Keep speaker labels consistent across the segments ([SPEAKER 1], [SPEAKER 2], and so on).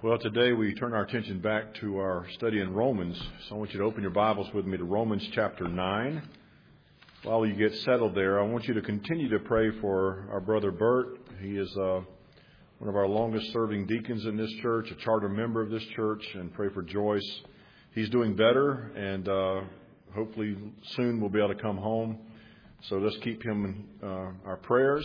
[SPEAKER 1] Well, today we turn our attention back to our study in Romans. So I want you to open your Bibles with me to Romans chapter 9. While you get settled there, I want you to continue to pray for our brother Bert. He is one of our longest serving deacons in this church, a charter member of this church, and pray for Joyce. He's doing better, and hopefully soon we'll be able to come home. So let's keep him in our prayers.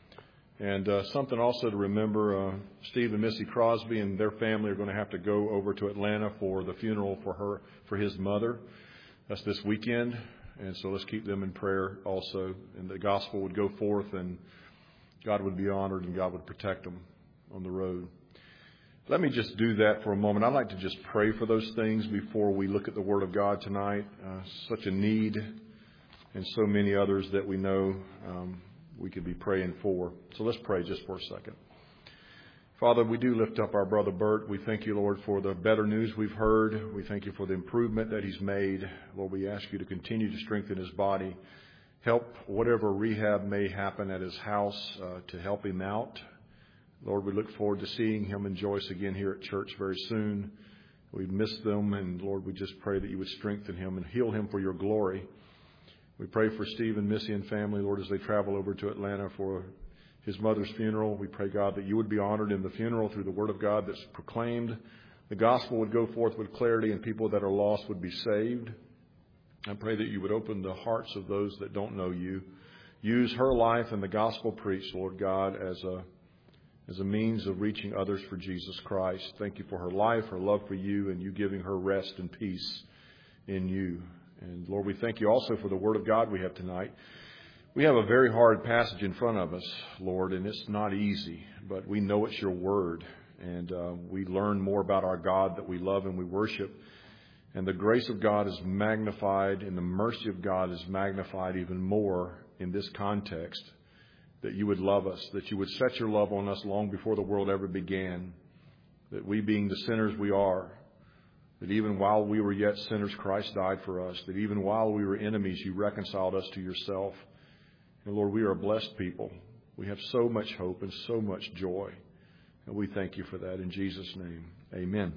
[SPEAKER 1] And something also to remember, Steve and Missy Crosby and their family are going to have to go over to Atlanta for the funeral for his mother. That's this weekend. And so let's keep them in prayer also. And the gospel would go forth and God would be honored and God would protect them on the road. Let me just do that for a moment. I'd like to just pray for those things before we look at the Word of God tonight. Such a need and so many others that we know we could be praying for. So let's pray just for a second. Father, we do lift up our brother Bert. We thank you, Lord, for the better news we've heard. We thank you for the improvement that he's made. Lord, we ask you to continue to strengthen his body. Help whatever rehab may happen at his house to help him out. Lord, we look forward to seeing him and Joyce again here at church very soon. We miss them, and Lord, we just pray that you would strengthen him and heal him for your glory. We pray for Steve and Missy and family, Lord, as they travel over to Atlanta for his mother's funeral. We pray, God, that you would be honored in the funeral through the Word of God that's proclaimed. The gospel would go forth with clarity and people that are lost would be saved. I pray that you would open the hearts of those that don't know you. Use her life and the gospel preached, Lord God, as a means of reaching others for Jesus Christ. Thank you for her life, her love for you, and you giving her rest and peace in you. And Lord, we thank you also for the Word of God we have tonight. We have a very hard passage in front of us, Lord, and it's not easy, but we know it's your Word. And we learn more about our God that we love and we worship. And the grace of God is magnified and the mercy of God is magnified even more in this context. That you would love us, that you would set your love on us long before the world ever began. That we being the sinners we are, that even while we were yet sinners, Christ died for us. That even while we were enemies, you reconciled us to yourself. And Lord, we are a blessed people. We have so much hope and so much joy. And we thank you for that in Jesus' name. Amen.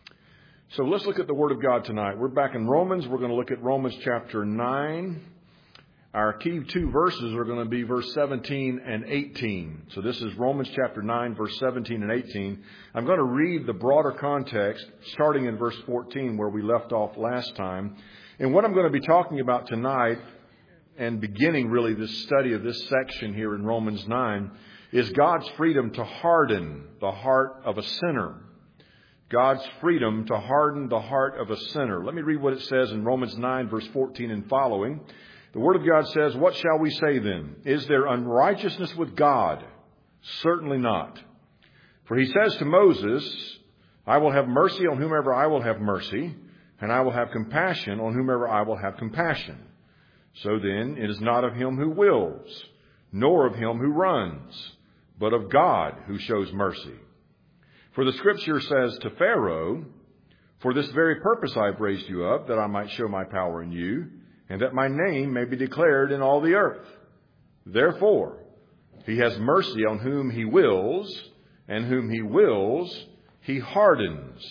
[SPEAKER 1] So let's look at the Word of God tonight. We're back in Romans. We're going to look at Romans chapter 9. Our key two verses are going to be verse 17 and 18. So this is Romans chapter 9, verse 17 and 18. I'm going to read the broader context starting in verse 14 where we left off last time. And what I'm going to be talking about tonight and beginning really this study of this section here in Romans 9 is God's freedom to harden the heart of a sinner. God's freedom to harden the heart of a sinner. Let me read what it says in Romans 9, verse 14 and following. The Word of God says, "What shall we say then? Is there unrighteousness with God? Certainly not. For he says to Moses, I will have mercy on whomever I will have mercy, and I will have compassion on whomever I will have compassion. So then it is not of him who wills, nor of him who runs, but of God who shows mercy. For the Scripture says to Pharaoh, For this very purpose I have raised you up, that I might show my power in you, and that my name may be declared in all the earth. Therefore, he has mercy on whom he wills, and whom he wills, he hardens."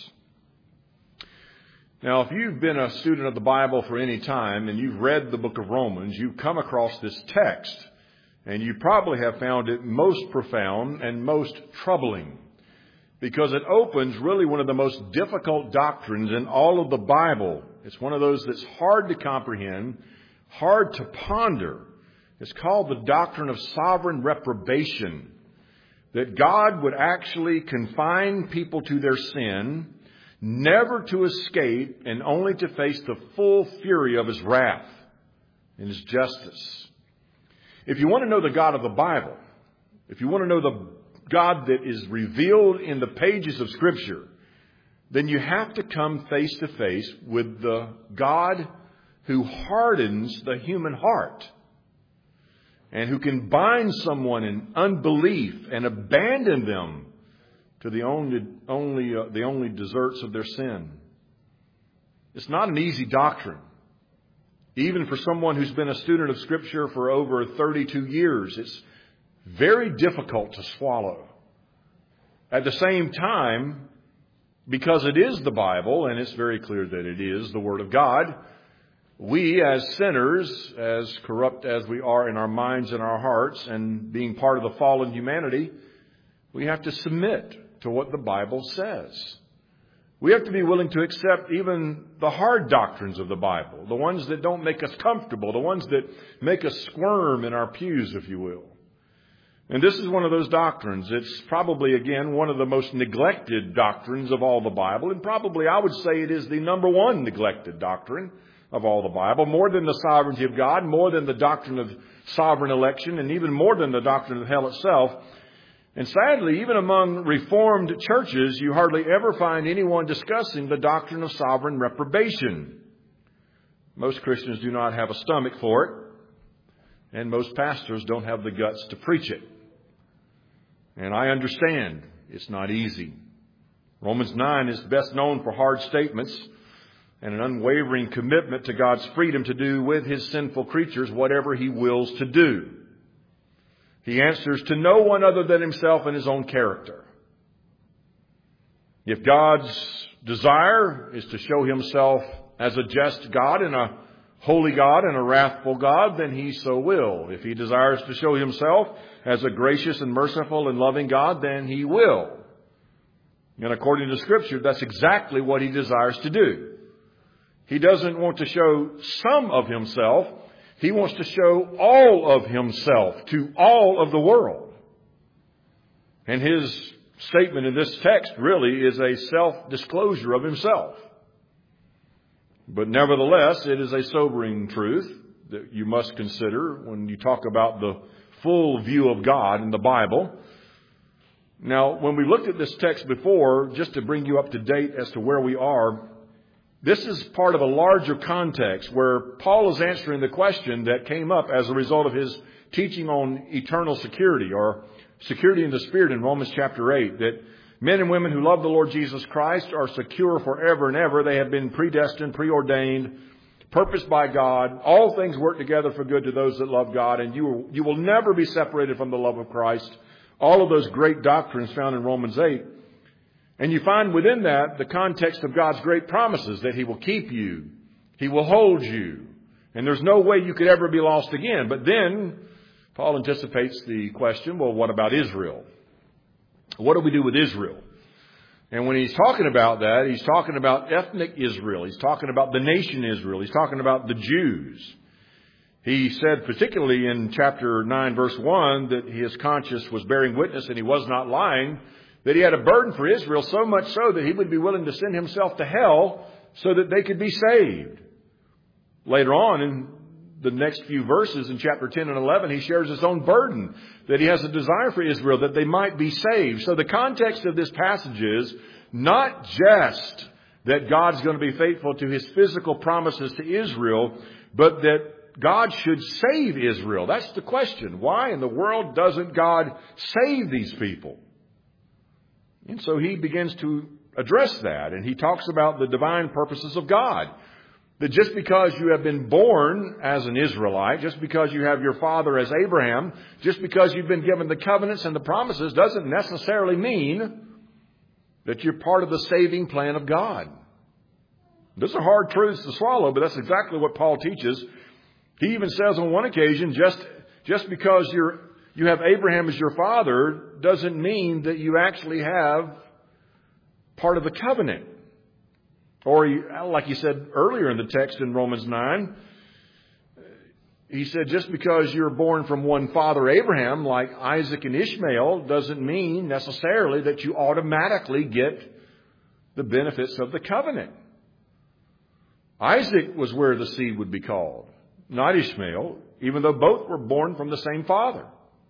[SPEAKER 1] Now, if you've been a student of the Bible for any time, and you've read the book of Romans, you've come across this text, and you probably have found it most profound and most troubling, because it opens really one of the most difficult doctrines in all of the Bible. It's one of those that's hard to comprehend, hard to ponder. It's called the doctrine of sovereign reprobation. That God would actually confine people to their sin, never to escape, and only to face the full fury of his wrath and his justice. If you want to know the God of the Bible, if you want to know the God that is revealed in the pages of Scripture, then you have to come face to face with the God who hardens the human heart and who can bind someone in unbelief and abandon them to the only deserts of their sin. It's not an easy doctrine. Even for someone who's been a student of Scripture for over 32 years, it's very difficult to swallow. At the same time, because it is the Bible, and it's very clear that it is the Word of God, we as sinners, as corrupt as we are in our minds and our hearts, and being part of the fallen humanity, we have to submit to what the Bible says. We have to be willing to accept even the hard doctrines of the Bible, the ones that don't make us comfortable, the ones that make us squirm in our pews, if you will. And this is one of those doctrines. It's probably, again, one of the most neglected doctrines of all the Bible. And probably, I would say, it is the number one neglected doctrine of all the Bible, more than the sovereignty of God, more than the doctrine of sovereign election, and even more than the doctrine of hell itself. And sadly, even among Reformed churches, you hardly ever find anyone discussing the doctrine of sovereign reprobation. Most Christians do not have a stomach for it, and most pastors don't have the guts to preach it. And I understand it's not easy. Romans 9 is best known for hard statements and an unwavering commitment to God's freedom to do with His sinful creatures whatever He wills to do. He answers to no one other than Himself and His own character. If God's desire is to show Himself as a just God and a holy God and a wrathful God, then He so will. If He desires to show Himself as a gracious and merciful and loving God, then He will. And according to Scripture, that's exactly what He desires to do. He doesn't want to show some of Himself. He wants to show all of Himself to all of the world. And His statement in this text really is a self-disclosure of Himself. But nevertheless, it is a sobering truth that you must consider when you talk about the full view of God in the Bible. Now, when we looked at this text before, just to bring you up to date as to where we are, this is part of a larger context where Paul is answering the question that came up as a result of his teaching on eternal security or security in the Spirit in Romans chapter 8, that men and women who love the Lord Jesus Christ are secure forever and ever. They have been predestined, preordained, purposed by God. All things work together for good to those that love God, and you will never be separated from the love of Christ. All of those great doctrines found in Romans 8. And you find within that the context of God's great promises that He will keep you, He will hold you, and there's no way you could ever be lost again. But then Paul anticipates the question, well, what about Israel? What do we do with Israel? And when he's talking about that, he's talking about ethnic Israel. He's talking about the nation Israel. He's talking about the Jews. He said particularly in chapter 9, verse 1, that his conscience was bearing witness and he was not lying, that he had a burden for Israel, so much so that he would be willing to send himself to hell so that they could be saved. Later on in the next few verses in chapter 10 and 11, he shares his own burden, that he has a desire for Israel, that they might be saved. So the context of this passage is not just that God's going to be faithful to His physical promises to Israel, but that God should save Israel. That's the question. Why in the world doesn't God save these people? And so he begins to address that, and he talks about the divine purposes of God. That just because you have been born as an Israelite, just because you have your father as Abraham, just because you've been given the covenants and the promises doesn't necessarily mean that you're part of the saving plan of God. Those are hard truths to swallow, but that's exactly what Paul teaches. He even says on one occasion, just because you have Abraham as your father doesn't mean that you actually have part of the covenant. Or, like he said earlier in the text in Romans 9, he said just because you're born from one father, Abraham, like Isaac and Ishmael, doesn't mean necessarily that you automatically get the benefits of the covenant. Isaac was where the seed would be called, not Ishmael, even though both were born from the same father.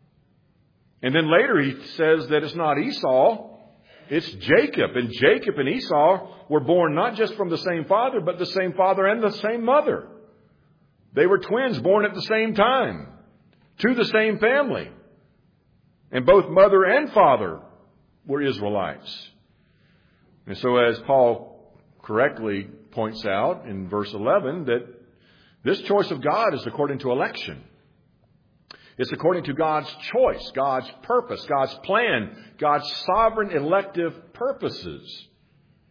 [SPEAKER 1] And then later he says that it's not Esau, it's Jacob. And Jacob and Esau were born not just from the same father, but the same father and the same mother. They were twins born at the same time, to the same family. And both mother and father were Israelites. And so as Paul correctly points out in verse 11, that this choice of God is according to election. It's according to God's choice, God's purpose, God's plan, God's sovereign elective purposes.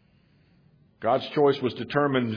[SPEAKER 1] God's choice was determined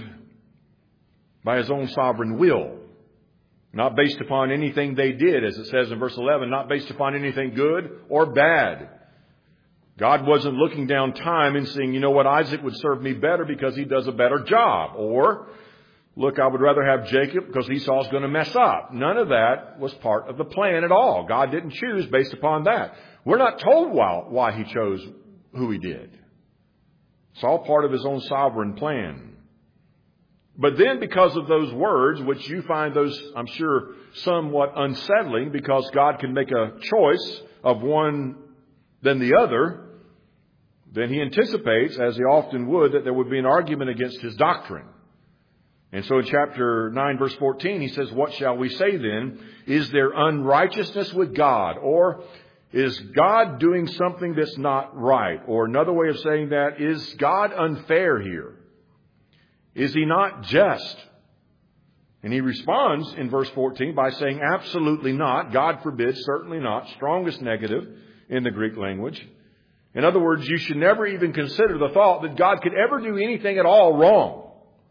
[SPEAKER 1] by His own sovereign will, not based upon anything they did, as it says in verse 11, not based upon anything good or bad. God wasn't looking down time and saying, you know what, Isaac would serve me better because he does a better job. Or, look, I would rather have Jacob because Esau's going to mess up. None of that was part of the plan at all. God didn't choose based upon that. We're not told why He chose who He did. It's all part of His own sovereign plan. But then because of those words, which you find those, I'm sure, somewhat unsettling, because God can make a choice of one than the other, then He anticipates, as He often would, that there would be an argument against His doctrine. And so in chapter 9, verse 14, He says, what shall we say then? Is there unrighteousness with God? Or is God doing something that's not right? Or another way of saying that, is God unfair here? Is He not just? And He responds in verse 14 by saying, absolutely not. God forbid, certainly not. Strongest negative in the Greek language. In other words, you should never even consider the thought that God could ever do anything at all wrong.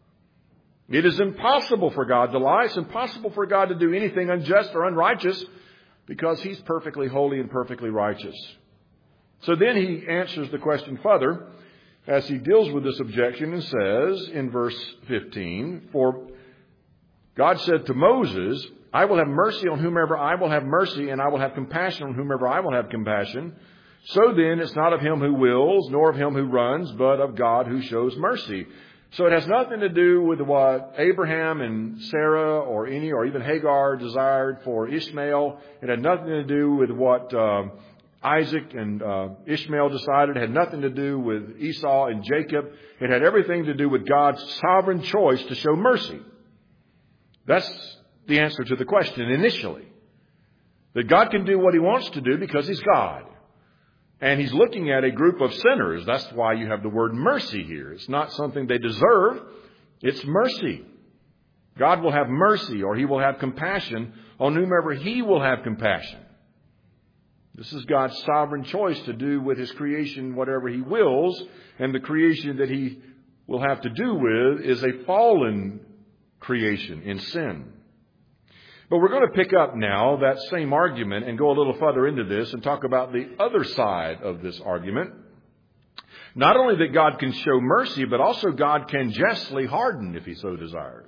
[SPEAKER 1] It is impossible for God to lie. It's impossible for God to do anything unjust or unrighteous because He's perfectly holy and perfectly righteous. So then He answers the question further as He deals with this objection and says in verse 15, for God said to Moses, I will have mercy on whomever I will have mercy, and I will have compassion on whomever I will have compassion. So then it's not of him who wills, nor of him who runs, but of God who shows mercy. So it has nothing to do with what Abraham and Sarah or even Hagar desired for Ishmael. It had nothing to do with what Isaac and Ishmael decided. It had nothing to do with Esau and Jacob. It had everything to do with God's sovereign choice to show mercy. That's the answer to the question initially. That God can do what He wants to do because He's God. And He's looking at a group of sinners. That's why you have the word mercy here. It's not something they deserve. It's mercy. God will have mercy, or He will have compassion on whomever He will have compassion. This is God's sovereign choice to do with His creation whatever He wills. And the creation that He will have to do with is a fallen creation in sin. But we're going to pick up now that same argument and go a little further into this and talk about the other side of this argument. Not only that God can show mercy, but also God can justly harden if He so desires.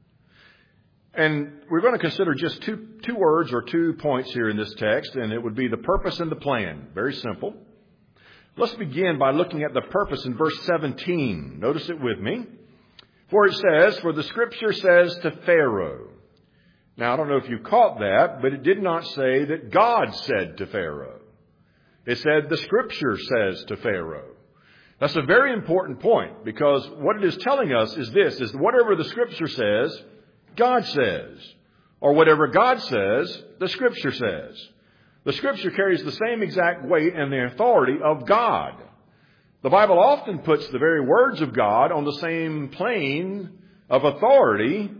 [SPEAKER 1] And we're going to consider just two words or 2 points here in this text, and it would be the purpose and the plan. Very simple. Let's begin by looking at the purpose in verse 17. Notice it with me. For it says, for the Scripture says to Pharaoh. Now, I don't know if you caught that, but it did not say that God said to Pharaoh. It said the Scripture says to Pharaoh. That's a very important point, because what it is telling us is this, is whatever the Scripture says, God says. Or whatever God says, the Scripture says. The Scripture carries the same exact weight and the authority of God. The Bible often puts the very words of God on the same plane of authority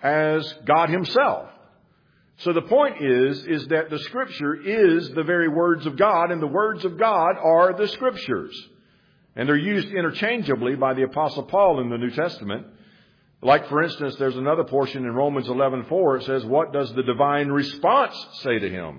[SPEAKER 1] as God Himself. So the point is that the Scripture is the very words of God, and the words of God are the Scriptures. And they're used interchangeably by the Apostle Paul in the New Testament. Like, for instance, there's another portion in Romans 11:4. It says, what does the divine response say to him?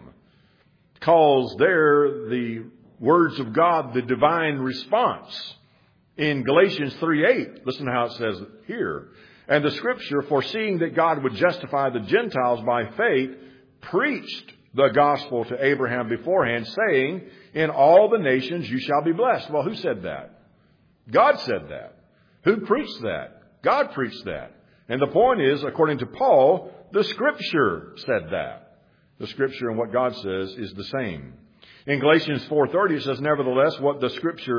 [SPEAKER 1] It calls there the words of God the divine response. In Galatians 3:8, listen to how it says here. And the Scripture, foreseeing that God would justify the Gentiles by faith, preached the gospel to Abraham beforehand, saying, in all the nations you shall be blessed. Well, who said that? God said that. Who preached that? God preached that. And the point is, according to Paul, the Scripture said that. The Scripture and what God says is the same. In Galatians 4:30 it says, nevertheless, what does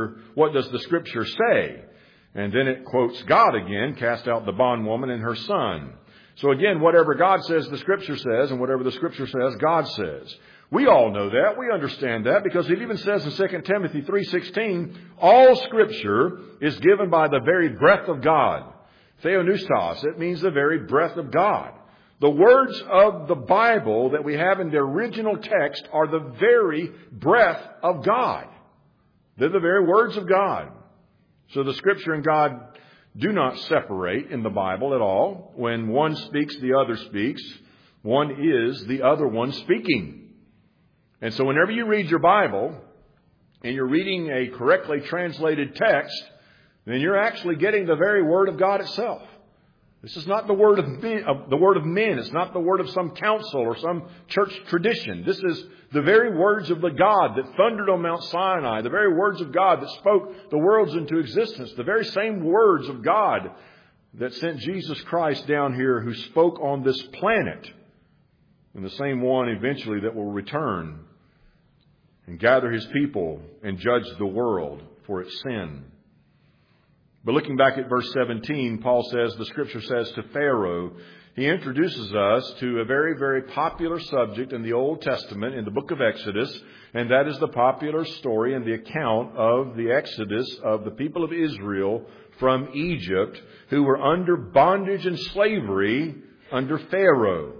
[SPEAKER 1] the Scripture say? And then it quotes God again, cast out the bondwoman and her son. So again, whatever God says, the Scripture says, and whatever the Scripture says, God says. We all know that. We understand that because it even says in 2 Timothy 3:16, all Scripture is given by the very breath of God. Theopneustos, it means the very breath of God. The words of the Bible that we have in the original text are the very breath of God. They're the very words of God. So the Scripture and God do not separate in the Bible at all. When one speaks, the other speaks. One is the other one speaking. And so whenever you read your Bible and you're reading a correctly translated text, then you're actually getting the very Word of God itself. This is not the word of men. It's not the word of some council or some church tradition. This is the very words of the God that thundered on Mount Sinai, the very words of God that spoke the worlds into existence, the very same words of God that sent Jesus Christ down here, who spoke on this planet, and the same one eventually that will return and gather His people and judge the world for its sin. But looking back at verse 17, Paul says, the Scripture says to Pharaoh, he introduces us to a very, very popular subject in the Old Testament, in the book of Exodus, and that is the popular story and the account of the Exodus of the people of Israel from Egypt, who were under bondage and slavery under Pharaoh.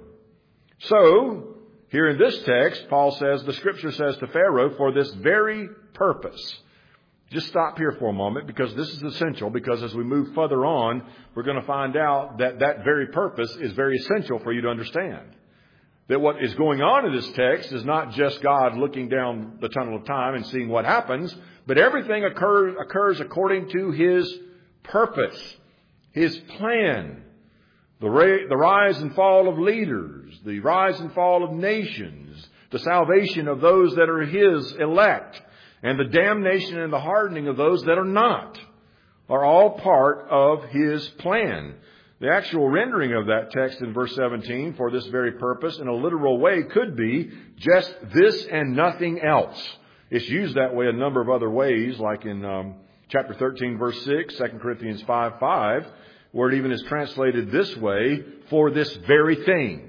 [SPEAKER 1] So, here in this text, Paul says, the Scripture says to Pharaoh, for this very purpose. Just stop here for a moment, because this is essential, because as we move further on, we're going to find out that that very purpose is very essential for you to understand. That what is going on in this text is not just God looking down the tunnel of time and seeing what happens, but everything occurs according to His purpose, His plan. The rise and fall of leaders, the rise and fall of nations, the salvation of those that are His elect, and the damnation and the hardening of those that are not, are all part of His plan. The actual rendering of that text in verse 17, for this very purpose, in a literal way, could be just this and nothing else. It's used that way a number of other ways, like in chapter 13, verse 6, 2 Corinthians 5:5, where it even is translated this way, for this very thing.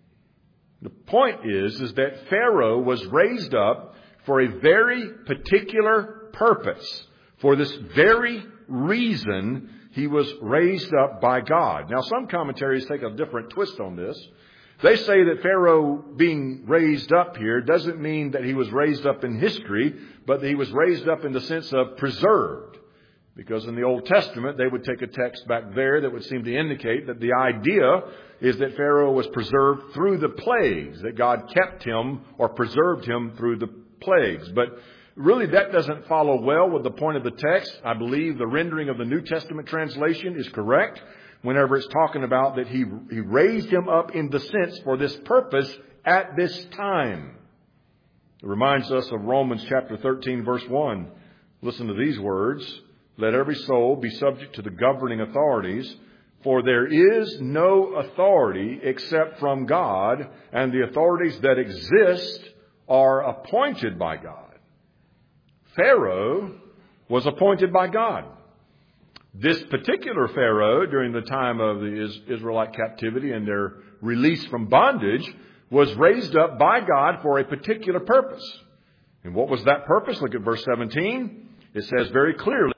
[SPEAKER 1] The point is that Pharaoh was raised up for a very particular purpose. For this very reason, he was raised up by God. Now, some commentaries take a different twist on this. They say that Pharaoh being raised up here doesn't mean that he was raised up in history, but that he was raised up in the sense of preserved. Because in the Old Testament, they would take a text back there that would seem to indicate that the idea is that Pharaoh was preserved through the plagues, that God kept him or preserved him through the plagues. But really that doesn't follow well with the point of the text. I believe the rendering of the New Testament translation is correct whenever it's talking about that he raised him up in the sense for this purpose at this time. It reminds us of Romans chapter 13, verse 1. Listen to these words. Let every soul be subject to the governing authorities, for there is no authority except from God, and the authorities that exist are appointed by God. Pharaoh was appointed by God. This particular Pharaoh, during the time of the Israelite captivity and their release from bondage, was raised up by God for a particular purpose. And what was that purpose? Look at verse 17. It says very clearly,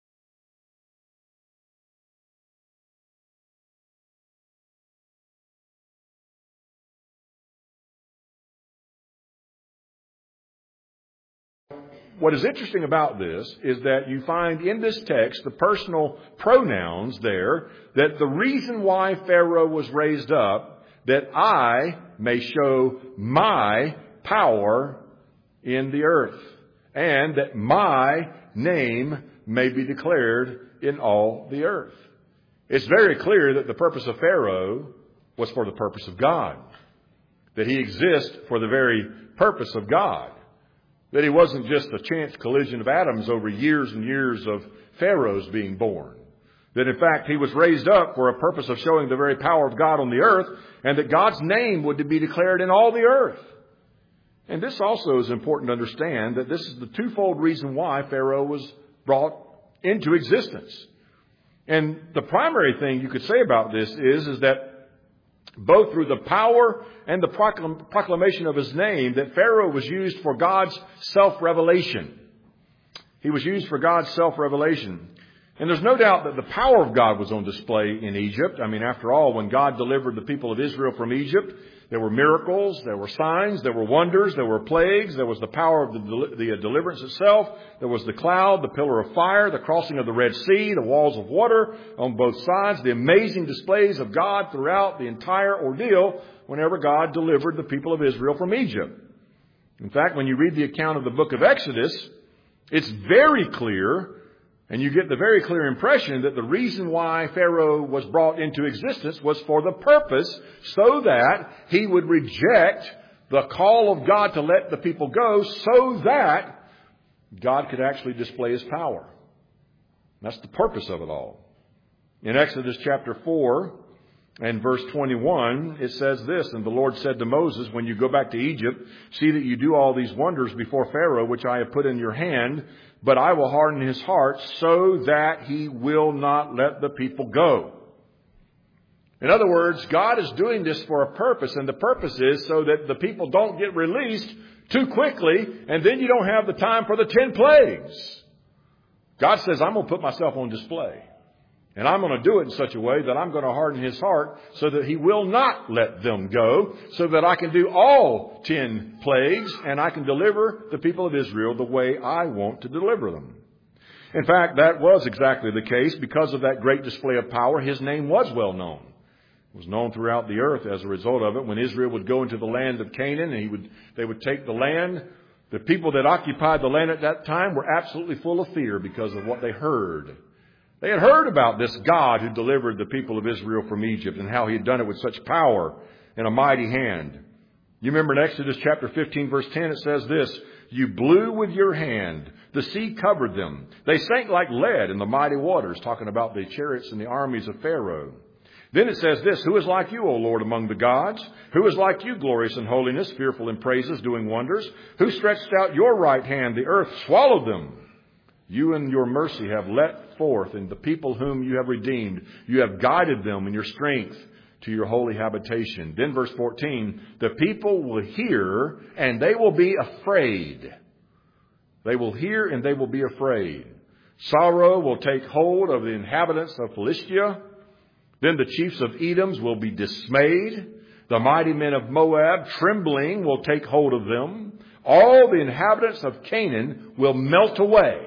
[SPEAKER 1] what is interesting about this is that you find in this text the personal pronouns there, that the reason why Pharaoh was raised up, that I may show my power in the earth, and that my name may be declared in all the earth. It's very clear that the purpose of Pharaoh was for the purpose of God, that he exists for the very purpose of God. That he wasn't just a chance collision of atoms over years and years of pharaohs being born. That in fact he was raised up for a purpose of showing the very power of God on the earth, and that God's name would be declared in all the earth. And this also is important to understand, that this is the twofold reason why Pharaoh was brought into existence. And the primary thing you could say about this is that both through the power and the proclamation of his name, that Pharaoh was used for God's self-revelation. He was used for God's self-revelation. And there's no doubt that the power of God was on display in Egypt. I mean, after all, when God delivered the people of Israel from Egypt, there were miracles, there were signs, there were wonders, there were plagues, there was the power of the deliverance itself, there was the cloud, the pillar of fire, the crossing of the Red Sea, the walls of water on both sides, the amazing displays of God throughout the entire ordeal whenever God delivered the people of Israel from Egypt. In fact, when you read the account of the book of Exodus, it's very clear, and you get the very clear impression that the reason why Pharaoh was brought into existence was for the purpose so that he would reject the call of God to let the people go so that God could actually display his power. That's the purpose of it all. In Exodus chapter 4 and verse 21, it says this, "And the Lord said to Moses, when you go back to Egypt, see that you do all these wonders before Pharaoh, which I have put in your hand, but I will harden his heart so that he will not let the people go." In other words, God is doing this for a purpose, and the purpose is so that the people don't get released too quickly, and then you don't have the time for the 10 plagues. God says, I'm going to put myself on display. And I'm going to do it in such a way that I'm going to harden his heart so that he will not let them go, so that I can do all 10 plagues and I can deliver the people of Israel the way I want to deliver them. In fact, that was exactly the case. Because of that great display of power, his name was well known. It was known throughout the earth as a result of it. When Israel would go into the land of Canaan and they would take the land, the people that occupied the land at that time were absolutely full of fear because of what they heard. They had heard about this God who delivered the people of Israel from Egypt and how he had done it with such power and a mighty hand. You remember in Exodus chapter 15 verse 10 it says this, "You blew with your hand, the sea covered them. They sank like lead in the mighty waters," talking about the chariots and the armies of Pharaoh. Then it says this, "Who is like you, O Lord, among the gods? Who is like you, glorious in holiness, fearful in praises, doing wonders? Who stretched out your right hand, the earth swallowed them. You in your mercy have let forth, and the people whom you have redeemed, you have guided them in your strength to your holy habitation." Then verse 14, "The people will hear and they will be afraid." They will hear and they will be afraid. "Sorrow will take hold of the inhabitants of Philistia. Then the chiefs of Edoms will be dismayed. The mighty men of Moab, trembling, will take hold of them. All the inhabitants of Canaan will melt away."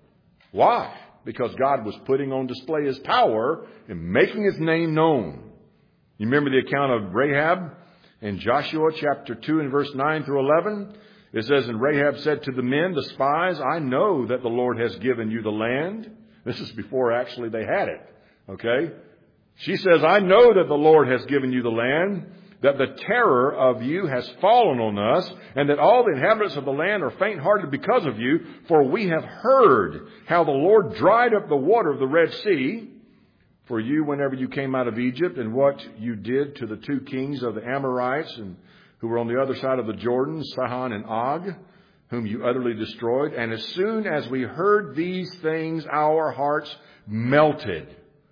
[SPEAKER 1] Why? Because God was putting on display his power and making his name known. You remember the account of Rahab in Joshua chapter 2 and verse 9 through 11? It says, "And Rahab said to the men, the spies, I know that the Lord has given you the land." This is before actually they had it. Okay? She says, "I know that the Lord has given you the land, that the terror of you has fallen on us, and that all the inhabitants of the land are faint-hearted because of you. For we have heard how the Lord dried up the water of the Red Sea for you whenever you came out of Egypt, and what you did to the 2 kings of the Amorites and who were on the other side of the Jordan, Sihon and Og, whom you utterly destroyed. And as soon as we heard these things, our hearts melted."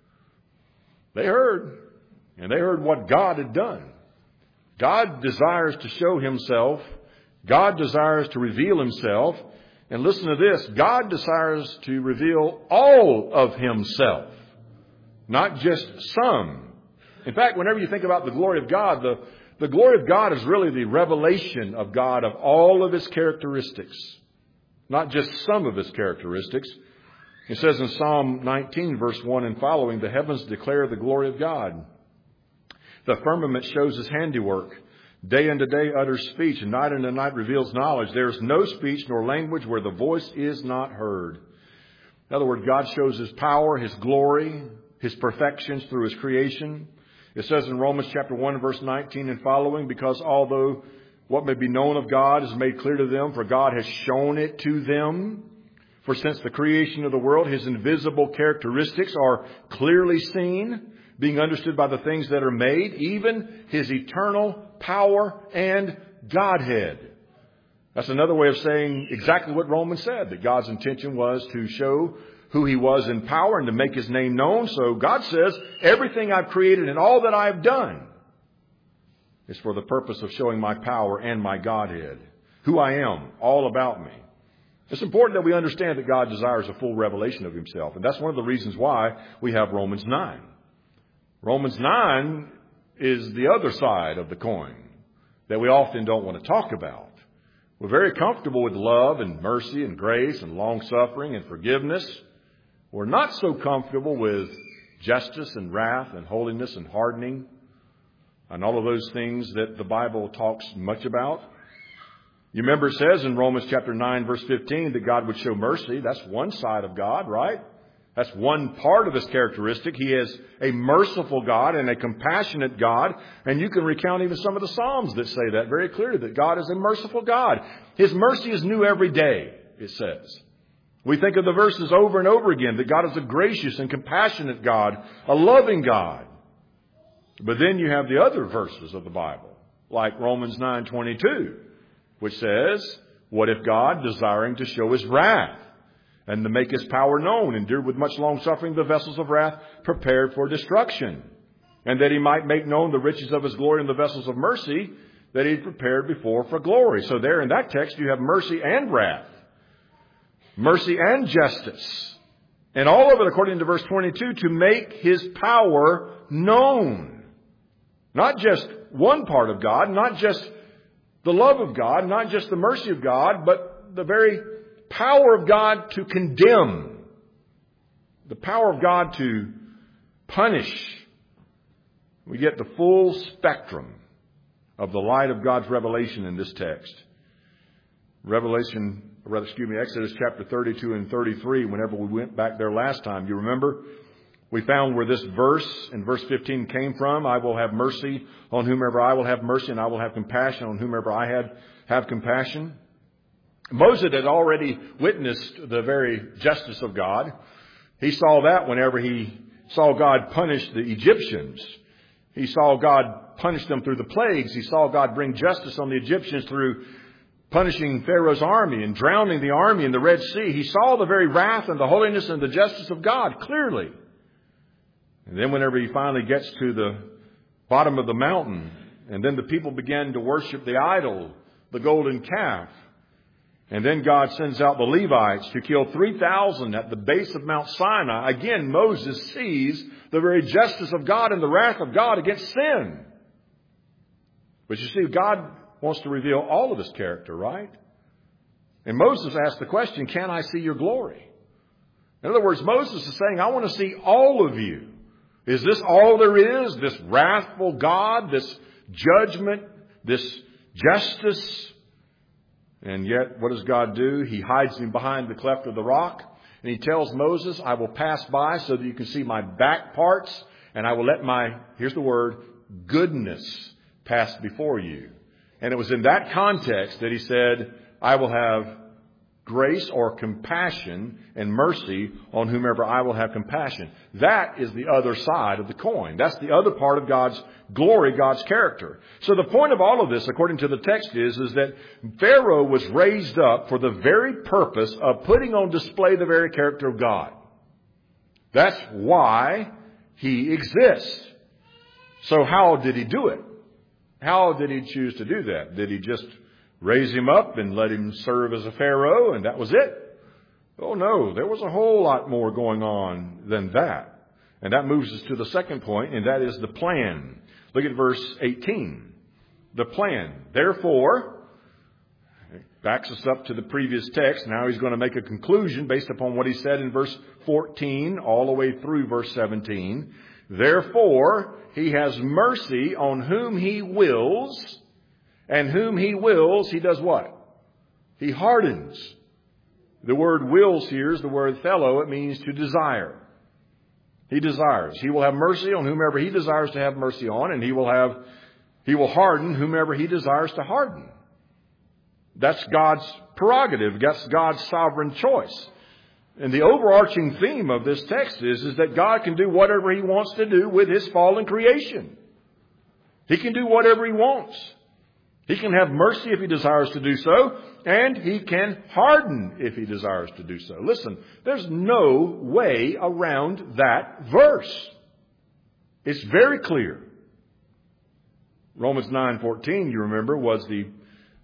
[SPEAKER 1] They heard, and they heard what God had done. God desires to show himself. God desires to reveal himself. And listen to this. God desires to reveal all of himself, not just some. In fact, whenever you think about the glory of God, the glory of God is really the revelation of God of all of his characteristics, not just some of his characteristics. It says in Psalm 19, verse 1 and following, "The heavens declare the glory of God. The firmament shows his handiwork. Day unto day utters speech, and night unto night reveals knowledge. There is no speech nor language where the voice is not heard." In other words, God shows his power, his glory, his perfections through his creation. It says in Romans chapter 1, verse 19 and following, "Because although what may be known of God is made clear to them, for God has shown it to them. For since the creation of the world, his invisible characteristics are clearly seen, being understood by the things that are made, even his eternal power and Godhead." That's another way of saying exactly what Romans said, that God's intention was to show who he was in power and to make his name known. So God says, everything I've created and all that I've done is for the purpose of showing my power and my Godhead, who I am, all about me. It's important that we understand that God desires a full revelation of himself. And that's one of the reasons why we have Romans 9. Romans 9 is the other side of the coin that we often don't want to talk about. We're very comfortable with love and mercy and grace and long-suffering and forgiveness. We're not so comfortable with justice and wrath and holiness and hardening and all of those things that the Bible talks much about. You remember it says in Romans chapter 9, verse 15, that God would show mercy. That's one side of God, right? That's one part of his characteristic. He is a merciful God and a compassionate God. And you can recount even some of the Psalms that say that very clearly, that God is a merciful God. His mercy is new every day, it says. We think of the verses over and over again, that God is a gracious and compassionate God, a loving God. But then you have the other verses of the Bible, like Romans 9:22, which says, what if God, desiring to show his wrath and to make his power known, endured with much long suffering the vessels of wrath prepared for destruction, and that he might make known the riches of his glory in the vessels of mercy that he prepared before for glory. So there in that text you have mercy and wrath, mercy and justice, and all of it, according to verse 22, to make his power known. Not just one part of God, not just the love of God, not just the mercy of God, but the very power of God to condemn, the power of God to punish. We get the full spectrum of the light of God's revelation in this text. Exodus chapter 32 and 33, whenever we went back there last time, you remember, we found where this verse in verse 15 came from. I will have mercy on whomever I will have mercy, and I will have compassion on whomever I have compassion. Moses had already witnessed the very justice of God. He saw that whenever he saw God punish the Egyptians. He saw God punish them through the plagues. He saw God bring justice on the Egyptians through punishing Pharaoh's army and drowning the army in the Red Sea. He saw the very wrath and the holiness and the justice of God clearly. And then whenever he finally gets to the bottom of the mountain, and then the people began to worship the idol, the golden calf, and then God sends out the Levites to kill 3,000 at the base of Mount Sinai. Again, Moses sees the very justice of God and the wrath of God against sin. But you see, God wants to reveal all of his character, right? And Moses asked the question, can I see your glory? In other words, Moses is saying, I want to see all of you. Is this all there is? This wrathful God, this judgment, this justice? And yet, what does God do? He hides him behind the cleft of the rock. And he tells Moses, I will pass by so that you can see my back parts. And I will let my, here's the word, goodness pass before you. And it was in that context that he said, I will have grace or compassion and mercy on whomever I will have compassion. That is the other side of the coin. That's the other part of God's glory, God's character. So the point of all of this, according to the text, is that Pharaoh was raised up for the very purpose of putting on display the very character of God. That's why he exists. So how did he do it? How did he choose to do that? Did he just raise him up and let him serve as a Pharaoh and that was it? Oh no, there was a whole lot more going on than that. And that moves us to the second point, and that is the plan. Look at verse 18. The plan. Therefore, it backs us up to the previous text. Now he's going to make a conclusion based upon what he said in verse 14 all the way through verse 17. Therefore, he has mercy on whom he wills, and whom he wills, he does what? He hardens. The word wills here is the word thelo. It means to desire. He desires. He will have mercy on whomever he desires to have mercy on, and he will harden whomever he desires to harden. That's God's prerogative. That's God's sovereign choice. And the overarching theme of this text is that God can do whatever he wants to do with his fallen creation. He can do whatever he wants. He can have mercy if he desires to do so, and he can harden if he desires to do so. Listen, there's no way around that verse. It's very clear. Romans 9:14, you remember, was the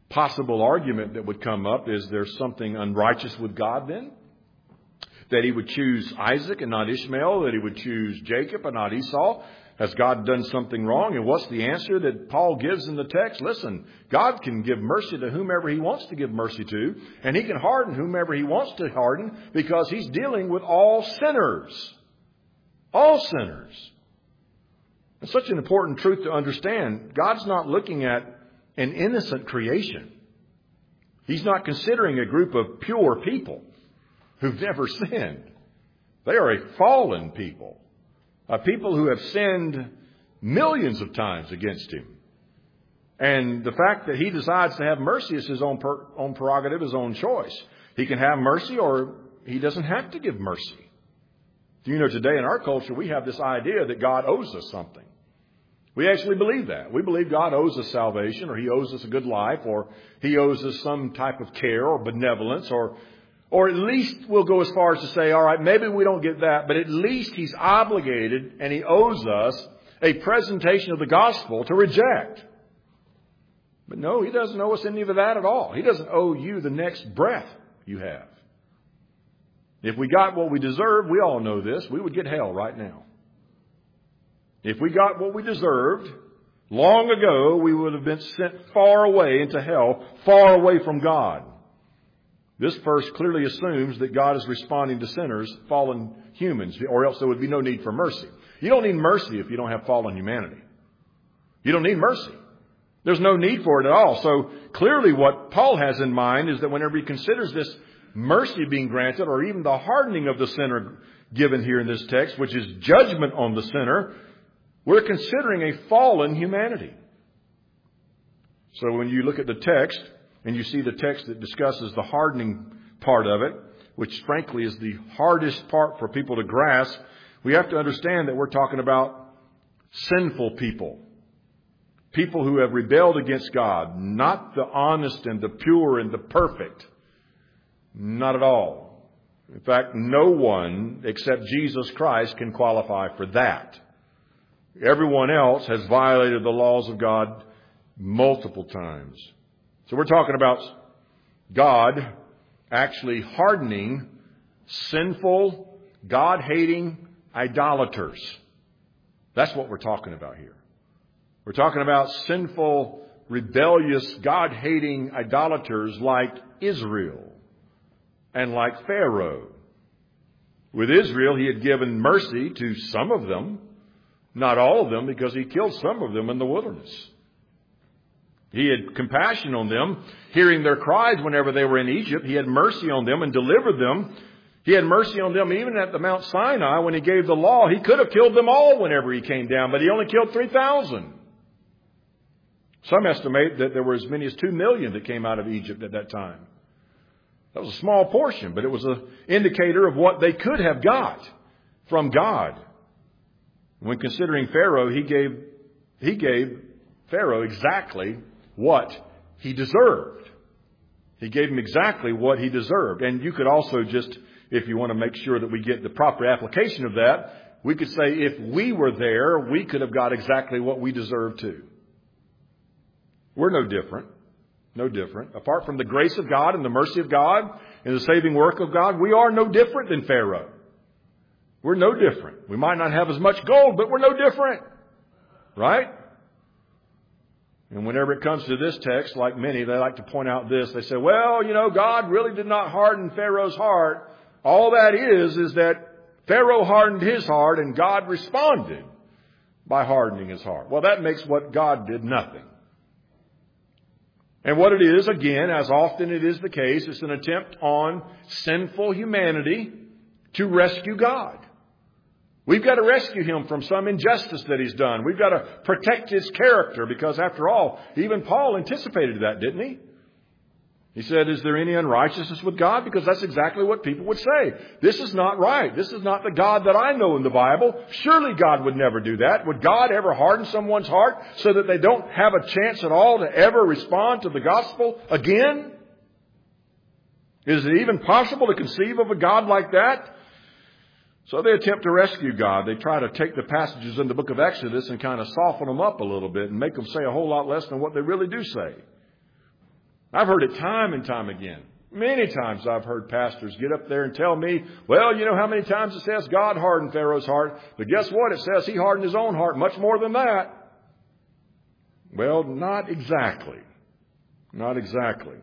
[SPEAKER 1] possible argument that would come up is there's something unrighteous with God then? That he would choose Isaac and not Ishmael, that he would choose Jacob and not Esau? Has God done something wrong? And what's the answer that Paul gives in the text? Listen, God can give mercy to whomever he wants to give mercy to, and he can harden whomever he wants to harden because he's dealing with all sinners. All sinners. It's such an important truth to understand. God's not looking at an innocent creation. He's not considering a group of pure people who've never sinned. They are a fallen people. People who have sinned millions of times against him. And the fact that he decides to have mercy is his own prerogative, his own choice. He can have mercy or he doesn't have to give mercy. You know, today in our culture, we have this idea that God owes us something. We actually believe that. We believe God owes us salvation, or he owes us a good life, or he owes us some type of care or benevolence, or at least we'll go as far as to say, all right, maybe we don't get that, but at least he's obligated and he owes us a presentation of the gospel to reject. But no, he doesn't owe us any of that at all. He doesn't owe you the next breath you have. If we got what we deserved, we all know this, we would get hell right now. If we got what we deserved, long ago we would have been sent far away into hell, far away from God. This verse clearly assumes that God is responding to sinners, fallen humans, or else there would be no need for mercy. You don't need mercy if you don't have fallen humanity. You don't need mercy. There's no need for it at all. So clearly what Paul has in mind is that whenever he considers this mercy being granted, or even the hardening of the sinner given here in this text, which is judgment on the sinner, we're considering a fallen humanity. So when you look at the text, and you see the text that discusses the hardening part of it, which frankly is the hardest part for people to grasp, we have to understand that we're talking about sinful people. People who have rebelled against God, not the honest and the pure and the perfect. Not at all. In fact, no one except Jesus Christ can qualify for that. Everyone else has violated the laws of God multiple times. So we're talking about God actually hardening sinful, God-hating idolaters. That's what we're talking about here. We're talking about sinful, rebellious, God-hating idolaters like Israel and like Pharaoh. With Israel, he had given mercy to some of them, not all of them, because he killed some of them in the wilderness. He had compassion on them, hearing their cries whenever they were in Egypt. He had mercy on them and delivered them. He had mercy on them even at the Mount Sinai when he gave the law. He could have killed them all whenever he came down, but he only killed 3,000. Some estimate that there were as many as 2 million that came out of Egypt at that time. That was a small portion, but it was an indicator of what they could have got from God. When considering Pharaoh, he gave Pharaoh exactly what he deserved. He gave him exactly what he deserved. And you could also just, if you want to make sure that we get the proper application of that, we could say if we were there, we could have got exactly what we deserve too. We're no different. No different. Apart from the grace of God and the mercy of God and the saving work of God, we are no different than Pharaoh. We're no different. We might not have as much gold, but we're no different. Right? And whenever it comes to this text, like many, they like to point out this. They say, well, God really did not harden Pharaoh's heart. All that is that Pharaoh hardened his heart and God responded by hardening his heart. Well, that makes what God did nothing. And what it is, again, as often it is the case, it's an attempt on sinful humanity to rescue God. We've got to rescue him from some injustice that he's done. We've got to protect his character because, after all, even Paul anticipated that, didn't he? He said, is there any unrighteousness with God? Because that's exactly what people would say. This is not right. This is not the God that I know in the Bible. Surely God would never do that. Would God ever harden someone's heart so that they don't have a chance at all to ever respond to the gospel again? Is it even possible to conceive of a God like that? So they attempt to rescue God. They try to take the passages in the book of Exodus and kind of soften them up a little bit and make them say a whole lot less than what they really do say. I've heard it time and time again. Many times I've heard pastors get up there and tell me, well, you know how many times it says God hardened Pharaoh's heart, but guess what? It says he hardened his own heart much more than that. Well, not exactly. Not exactly.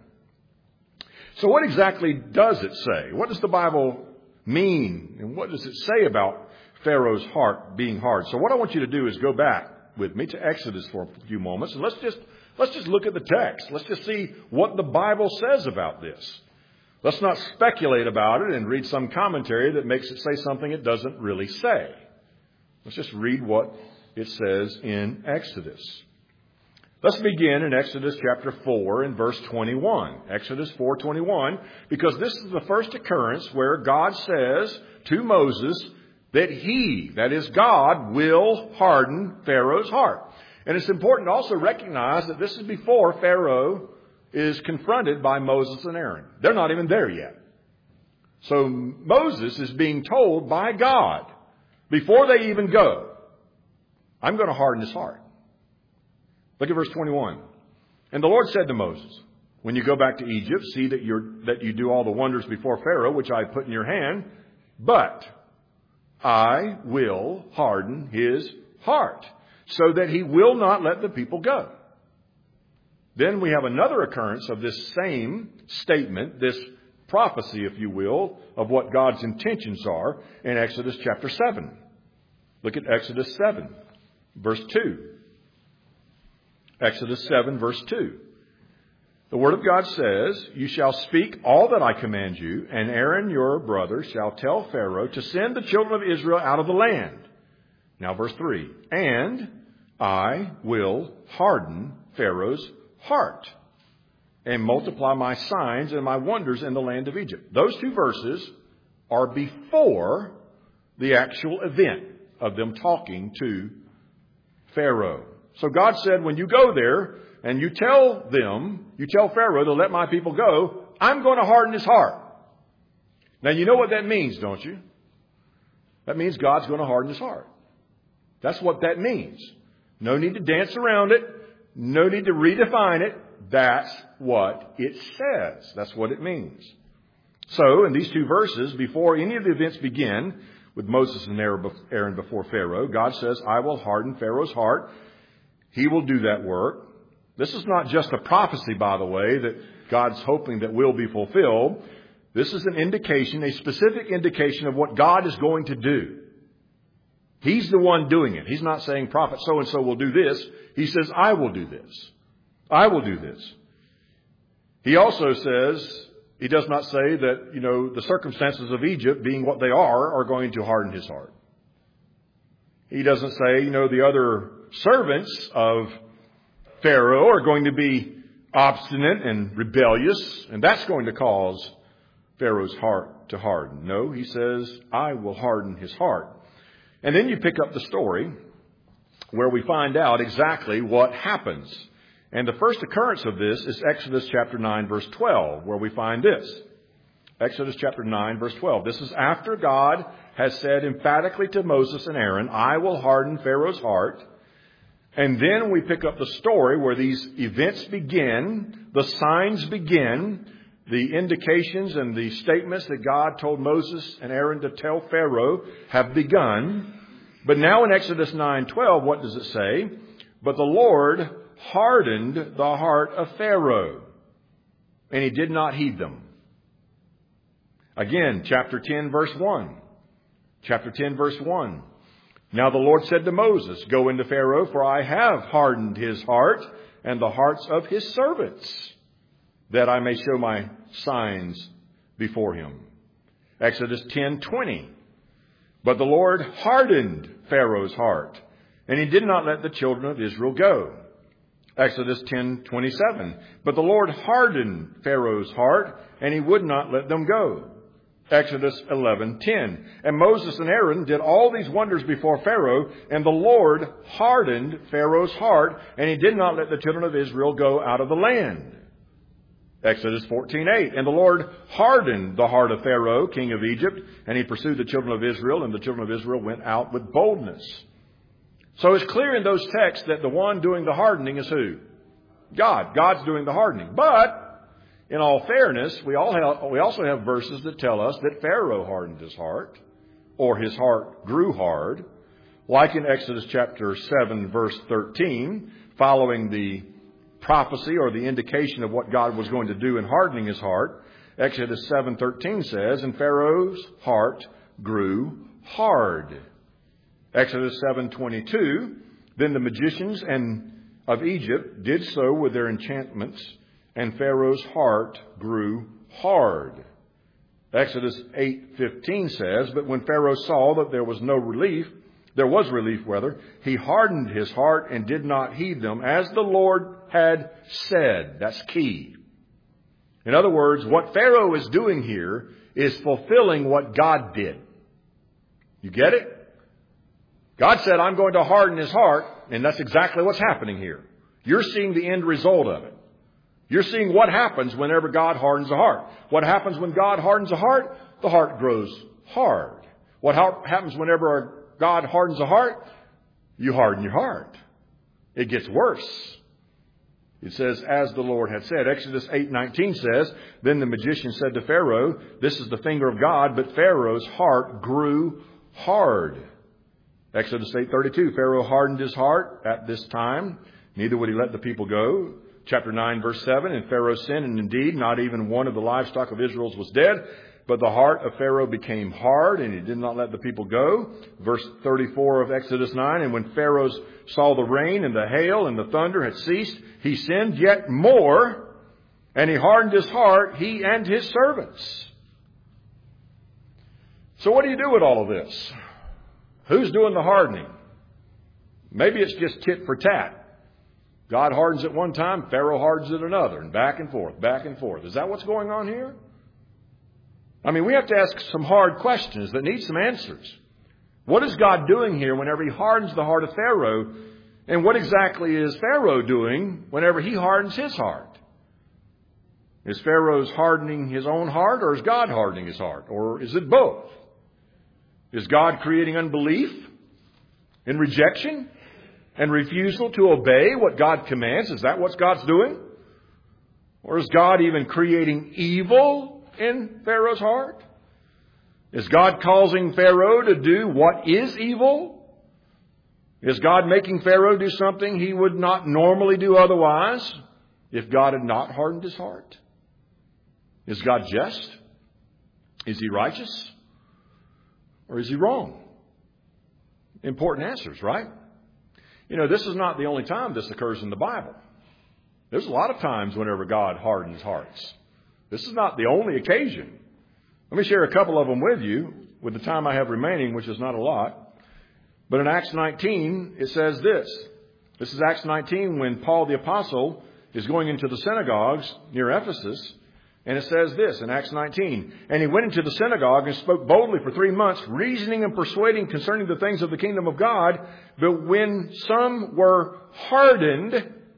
[SPEAKER 1] So what exactly does it say? What does the Bible mean? And what does it say about Pharaoh's heart being hard? So what I want you to do is go back with me to Exodus for a few moments, and let's just look at the text. Let's just see what the Bible says about this. Let's not speculate about it and read some commentary that makes it say something it doesn't really say. Let's just read what it says in Exodus. Let's begin in Exodus chapter 4 and verse 21. Exodus 4:21, because this is the first occurrence where God says to Moses that he, that is God, will harden Pharaoh's heart. And it's important to also recognize that this is before Pharaoh is confronted by Moses and Aaron. They're not even there yet. So Moses is being told by God, before they even go, I'm going to harden his heart. Look at verse 21. And the Lord said to Moses, when you go back to Egypt, see that you do all the wonders before Pharaoh, which I put in your hand, but I will harden his heart, so that he will not let the people go. Then we have another occurrence of this same statement, this prophecy, if you will, of what God's intentions are in Exodus chapter 7. Look at Exodus 7, verse 2. Exodus 7, verse 2. The Word of God says, you shall speak all that I command you, and Aaron your brother shall tell Pharaoh to send the children of Israel out of the land. Now verse 3. And I will harden Pharaoh's heart and multiply my signs and my wonders in the land of Egypt. Those two verses are before the actual event of them talking to Pharaoh. So God said, when you go there and you tell Pharaoh to let my people go, I'm going to harden his heart. Now you know what that means, don't you? That means God's going to harden his heart. That's what that means. No need to dance around it. No need to redefine it. That's what it says. That's what it means. So in these two verses, before any of the events begin with Moses and Aaron before Pharaoh, God says, I will harden Pharaoh's heart. He will do that work. This is not just a prophecy, by the way, that God's hoping that will be fulfilled. This is an indication, a specific indication of what God is going to do. He's the one doing it. He's not saying prophet so-and-so will do this. He says, I will do this. I will do this. He also says, he does not say that, the circumstances of Egypt being what they are going to harden his heart. He doesn't say, the other servants of Pharaoh are going to be obstinate and rebellious, and that's going to cause Pharaoh's heart to harden. No, he says, I will harden his heart. And then you pick up the story where we find out exactly what happens. And the first occurrence of this is Exodus chapter 9, verse 12, where we find this. Exodus chapter 9, verse 12. This is after God has said emphatically to Moses and Aaron, I will harden Pharaoh's heart. And then we pick up the story where these events begin, the signs begin, the indications and the statements that God told Moses and Aaron to tell Pharaoh have begun. But now in Exodus 9:12, what does it say? But the Lord hardened the heart of Pharaoh, and he did not heed them. Again, chapter 10, verse 1. Chapter 10, verse 1. Now the Lord said to Moses, go into Pharaoh, for I have hardened his heart and the hearts of his servants, that I may show my signs before him. Exodus 10:20. But the Lord hardened Pharaoh's heart, and he did not let the children of Israel go. Exodus 10:27. But the Lord hardened Pharaoh's heart, and he would not let them go. Exodus 11:10. And Moses and Aaron did all these wonders before Pharaoh, and the Lord hardened Pharaoh's heart, and he did not let the children of Israel go out of the land. Exodus 14:8. And the Lord hardened the heart of Pharaoh, king of Egypt, and he pursued the children of Israel, and the children of Israel went out with boldness. So it's clear in those texts that the one doing the hardening is who? God. God's doing the hardening. But in all fairness, we also have verses that tell us that Pharaoh hardened his heart, or his heart grew hard, like in Exodus chapter 7, verse 13, following the prophecy or the indication of what God was going to do in hardening his heart. Exodus 7:13 says, and Pharaoh's heart grew hard. Exodus 7:22, then the magicians of Egypt did so with their enchantments, and Pharaoh's heart grew hard. Exodus 8:15 says, but when Pharaoh saw that there was relief, he hardened his heart and did not heed them, as the Lord had said. That's key. In other words, what Pharaoh is doing here is fulfilling what God did. You get it? God said, I'm going to harden his heart, and that's exactly what's happening here. You're seeing the end result of it. You're seeing what happens whenever God hardens a heart. What happens when God hardens a heart? The heart grows hard. What happens whenever God hardens a heart? You harden your heart. It gets worse. It says, as the Lord had said. Exodus 8:19 says, then the magician said to Pharaoh, this is the finger of God, but Pharaoh's heart grew hard. Exodus 8:32, Pharaoh hardened his heart at this time. Neither would he let the people go. Chapter 9, verse 7, and Pharaoh sinned, and indeed not even one of the livestock of Israel's was dead. But the heart of Pharaoh became hard, and he did not let the people go. Verse 34 of Exodus 9, and when Pharaoh saw the rain and the hail and the thunder had ceased, he sinned yet more, and he hardened his heart, he and his servants. So what do you do with all of this? Who's doing the hardening? Maybe it's just tit for tat. God hardens it one time, Pharaoh hardens it another, and back and forth, back and forth. Is that what's going on here? I mean, we have to ask some hard questions that need some answers. What is God doing here whenever he hardens the heart of Pharaoh? And what exactly is Pharaoh doing whenever he hardens his heart? Is Pharaoh hardening his own heart, or is God hardening his heart? Or is it both? Is God creating unbelief and rejection and refusal to obey what God commands? Is that what God's doing? Or is God even creating evil in Pharaoh's heart? Is God causing Pharaoh to do what is evil? Is God making Pharaoh do something he would not normally do otherwise if God had not hardened his heart? Is God just? Is he righteous? Or is he wrong? Important answers, right? You know, this is not the only time this occurs in the Bible. There's a lot of times whenever God hardens hearts. This is not the only occasion. Let me share a couple of them with you with the time I have remaining, which is not a lot. But in Acts 19, it says this. This is Acts 19 when Paul the Apostle is going into the synagogues near Ephesus. And it says this in Acts 19, and he went into the synagogue and spoke boldly for 3 months, reasoning and persuading concerning the things of the kingdom of God. But when some were hardened,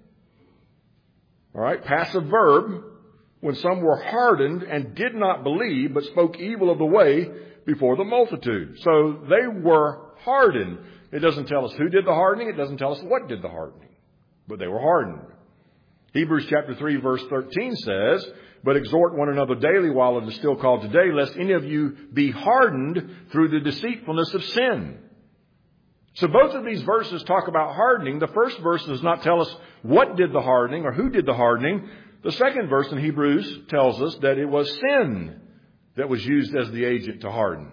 [SPEAKER 1] all right, passive verb, when some were hardened and did not believe, but spoke evil of the way before the multitude. So they were hardened. It doesn't tell us who did the hardening. It doesn't tell us what did the hardening. But they were hardened. Hebrews chapter 3 verse 13 says, but exhort one another daily while it is still called today, lest any of you be hardened through the deceitfulness of sin. So both of these verses talk about hardening. The first verse does not tell us what did the hardening or who did the hardening. The second verse in Hebrews tells us that it was sin that was used as the agent to harden.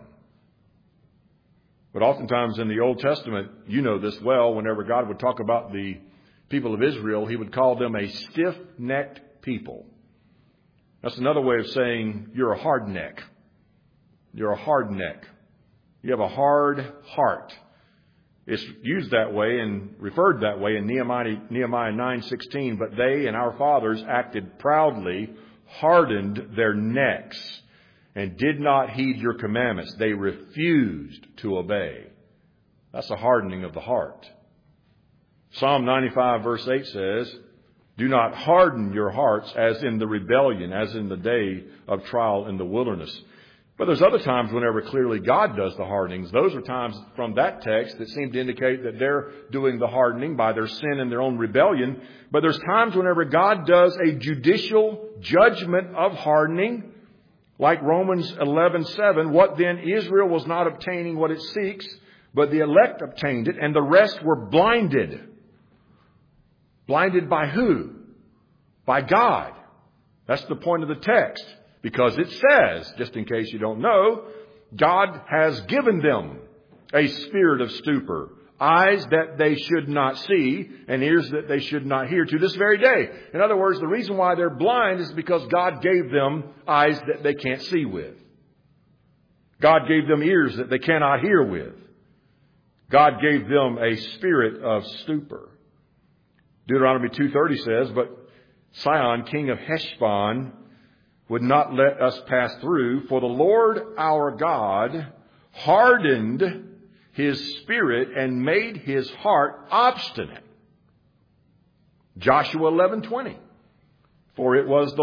[SPEAKER 1] But oftentimes in the Old Testament, you know this well, whenever God would talk about the people of Israel, he would call them a stiff-necked people. That's another way of saying you're a hard neck. You're a hard neck. You have a hard heart. It's used that way and referred that way in Nehemiah 9:16. But they and our fathers acted proudly, hardened their necks, and did not heed your commandments. They refused to obey. That's a hardening of the heart. Psalm 95 verse 8 says, do not harden your hearts as in the rebellion, as in the day of trial in the wilderness. But there's other times whenever clearly God does the hardenings. Those are times from that text that seem to indicate that they're doing the hardening by their sin and their own rebellion. But there's times whenever God does a judicial judgment of hardening, like Romans 11:7. What then? Israel was not obtaining what it seeks, but the elect obtained it, and the rest were blinded. Blinded by who? By God. That's the point of the text. Because it says, just in case you don't know, God has given them a spirit of stupor, eyes that they should not see, and ears that they should not hear to this very day. In other words, the reason why they're blind is because God gave them eyes that they can't see with. God gave them ears that they cannot hear with. God gave them a spirit of stupor. Deuteronomy 2:30 says, "But Sihon, king of Heshbon, would not let us pass through, for the Lord our God hardened his spirit and made his heart obstinate." Joshua 11:20. For it was of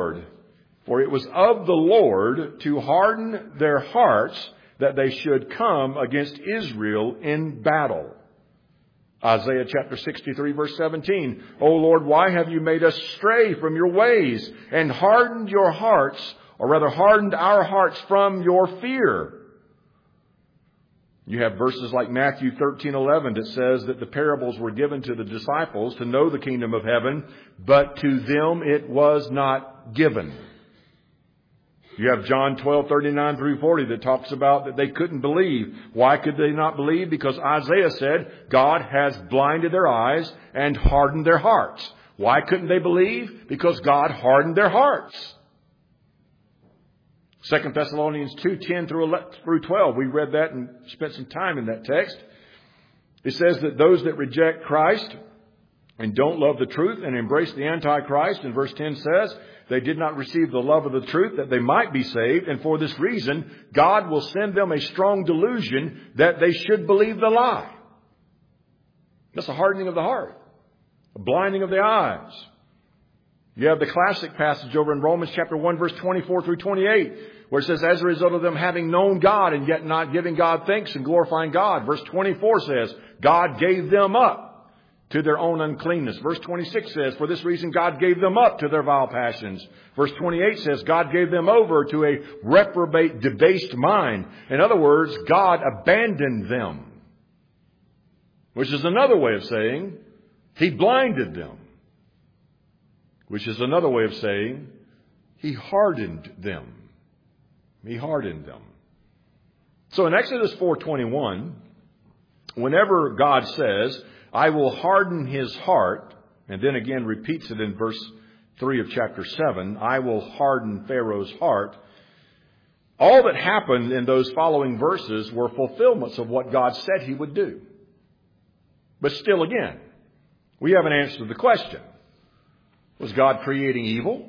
[SPEAKER 1] the Lord to harden their hearts, that they should come against Israel in battle. Isaiah chapter 63 verse 17. "O Lord, why have you made us stray from your ways and hardened your hearts, or rather hardened our hearts from your fear?" You have verses like Matthew 13:11 that says that the parables were given to the disciples to know the kingdom of heaven, but to them it was not given. You have John 12:39 through 40 that talks about that they couldn't believe. Why could they not believe? Because Isaiah said God has blinded their eyes and hardened their hearts. Why couldn't they believe? Because God hardened their hearts. 2 Thessalonians 2:10 through 12. We read that and spent some time in that text. It says that those that reject Christ and don't love the truth and embrace the Antichrist, in verse 10 says, they did not receive the love of the truth that they might be saved. And for this reason, God will send them a strong delusion that they should believe the lie. That's a hardening of the heart, a blinding of the eyes. You have the classic passage over in Romans chapter 1, verse 24 through 28, where it says, as a result of them having known God and yet not giving God thanks and glorifying God. Verse 24 says, God gave them up to their own uncleanness. Verse 26 says, for this reason God gave them up to their vile passions. Verse 28 says, God gave them over to a reprobate, debased mind. In other words, God abandoned them. Which is another way of saying, He blinded them. Which is another way of saying, He hardened them. He hardened them. So in Exodus 4:21, whenever God says, I will harden his heart, and then again repeats it in verse 3 of chapter 7, I will harden Pharaoh's heart. All that happened in those following verses were fulfillments of what God said He would do. But still again, we haven't answered the question. Was God creating evil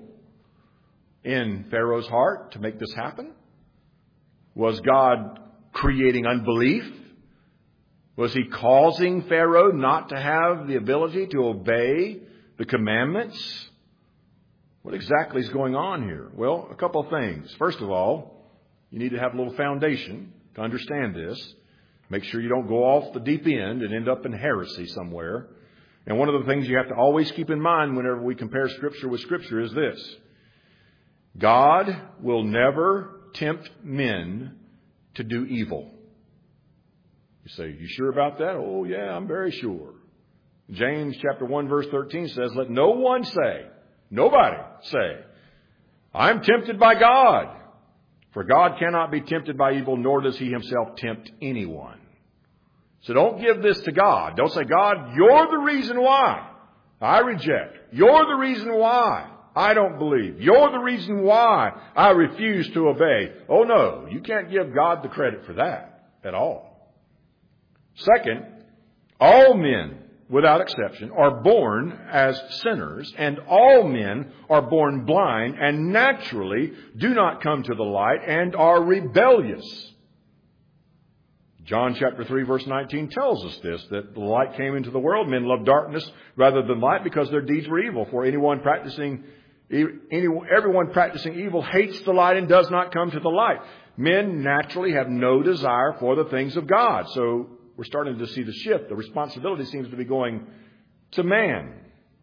[SPEAKER 1] in Pharaoh's heart to make this happen? Was God creating unbelief? Was He causing Pharaoh not to have the ability to obey the commandments? What exactly is going on here? Well, a couple of things. First of all, you need to have a little foundation to understand this. Make sure you don't go off the deep end and end up in heresy somewhere. And one of the things you have to always keep in mind whenever we compare Scripture with Scripture is this. God will never tempt men to do evil. You say, you sure about that? Oh, yeah, I'm very sure. James chapter 1 verse 13 says, let no one say, nobody say, I'm tempted by God. For God cannot be tempted by evil, nor does He Himself tempt anyone. So don't give this to God. Don't say, God, you're the reason why I reject. You're the reason why I don't believe. You're the reason why I refuse to obey. Oh, no, you can't give God the credit for that at all. Second, all men, without exception, are born as sinners, and all men are born blind and naturally do not come to the light and are rebellious. John chapter 3 verse 19 tells us this, that the light came into the world. Men loved darkness rather than light because their deeds were evil. For everyone practicing evil hates the light and does not come to the light. Men naturally have no desire for the things of God. So we're starting to see the shift. The responsibility seems to be going to man.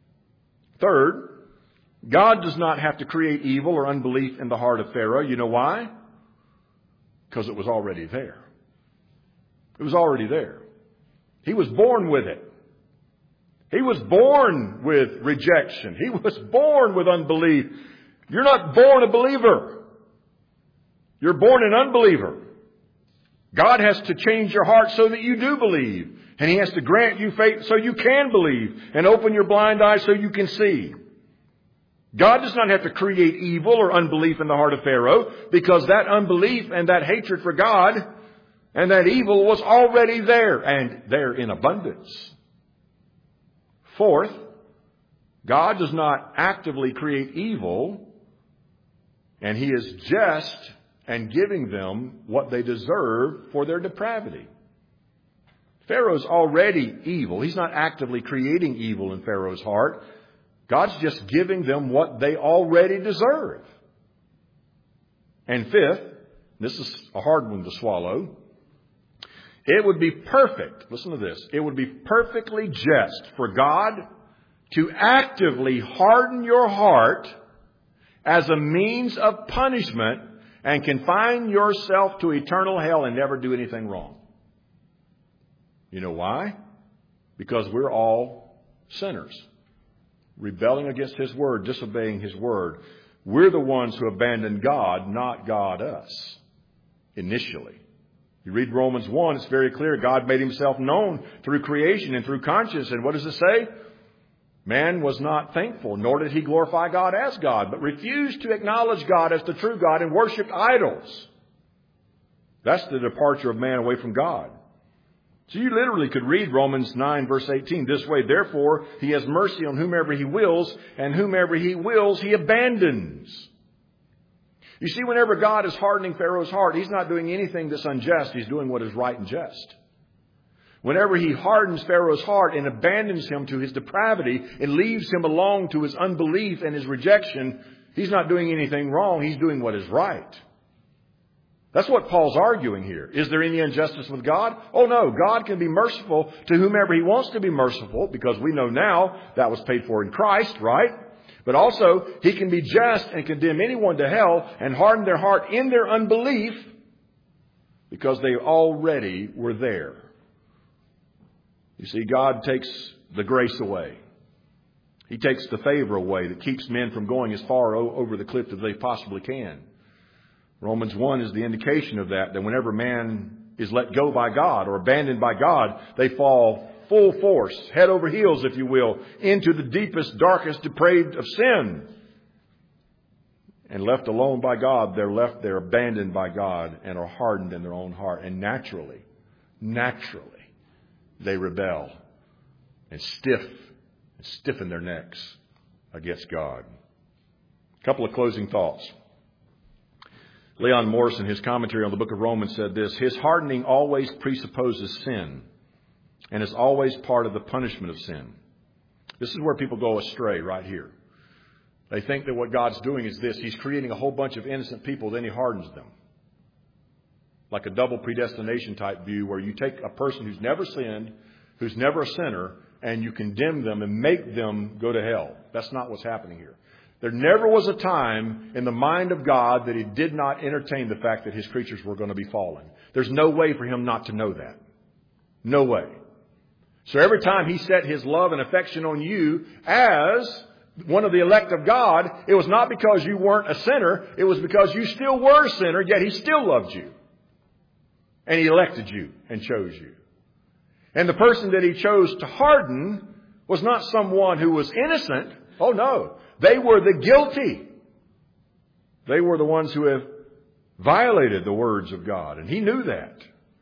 [SPEAKER 1] Third, God does not have to create evil or unbelief in the heart of Pharaoh. You know why? Because it was already there. It was already there. He was born with it. He was born with rejection. He was born with unbelief. You're not born a believer. You're born an unbeliever. God has to change your heart so that you do believe. And He has to grant you faith so you can believe and open your blind eyes so you can see. God does not have to create evil or unbelief in the heart of Pharaoh, because that unbelief and that hatred for God and that evil was already there, and there in abundance. Fourth, God does not actively create evil, and He is just and giving them what they deserve for their depravity. Pharaoh's already evil. He's not actively creating evil in Pharaoh's heart. God's just giving them what they already deserve. And fifth, this is a hard one to swallow, it would be perfect, listen to this, it would be perfectly just for God to actively harden your heart as a means of punishment and confine yourself to eternal hell and never do anything wrong. You know why? Because we're all sinners, rebelling against His Word, disobeying His Word. We're the ones who abandoned God, not God us, initially. You read Romans 1, it's very clear. God made Himself known through creation and through conscience. And what does it say? Man was not thankful, nor did he glorify God as God, but refused to acknowledge God as the true God and worshipped idols. That's the departure of man away from God. So you literally could read Romans 9, verse 18 this way. Therefore, He has mercy on whomever He wills, and whomever He wills, He abandons. You see, whenever God is hardening Pharaoh's heart, He's not doing anything that's unjust. He's doing what is right and just. Whenever He hardens Pharaoh's heart and abandons him to his depravity and leaves him alone to his unbelief and his rejection, He's not doing anything wrong. He's doing what is right. That's what Paul's arguing here. Is there any injustice with God? Oh no, God can be merciful to whomever He wants to be merciful, because we know now that was paid for in Christ, right? But also, He can be just and condemn anyone to hell and harden their heart in their unbelief because they already were there. You see, God takes the grace away. He takes the favor away that keeps men from going as far over the cliff as they possibly can. Romans 1 is the indication of that whenever man is let go by God or abandoned by God, they fall full force, head over heels, if you will, into the deepest, darkest, depraved of sin. And left alone by God, they're abandoned by God and are hardened in their own heart. And naturally, they rebel and stiffen their necks against God. A couple of closing thoughts. Leon Morris, in his commentary on the book of Romans, said this: His hardening always presupposes sin and is always part of the punishment of sin. This is where people go astray right here. They think that what God's doing is this: He's creating a whole bunch of innocent people, then He hardens them. Like a double predestination type view, where you take a person who's never sinned, who's never a sinner, and you condemn them and make them go to hell. That's not what's happening here. There never was a time in the mind of God that He did not entertain the fact that His creatures were going to be fallen. There's no way for Him not to know that. No way. So every time He set His love and affection on you as one of the elect of God, it was not because you weren't a sinner. It was because you still were a sinner, yet He still loved you. And He elected you and chose you. And the person that He chose to harden was not someone who was innocent. Oh no. They were the guilty. They were the ones who have violated the words of God. And He knew that.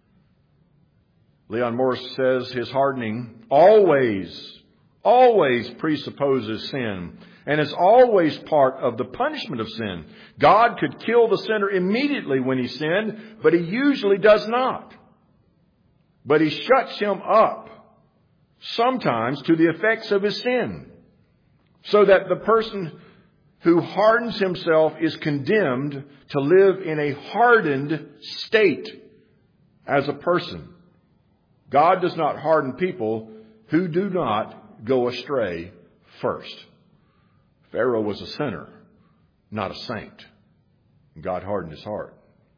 [SPEAKER 1] Leon Morris says His hardening always presupposes sin and is always part of the punishment of sin. God could kill the sinner immediately when he sinned, but He usually does not. But He shuts him up sometimes to the effects of his sin, so that the person who hardens himself is condemned to live in a hardened state as a person. God does not harden people who do not go astray first. Pharaoh was a sinner, not a saint. God hardened his heart.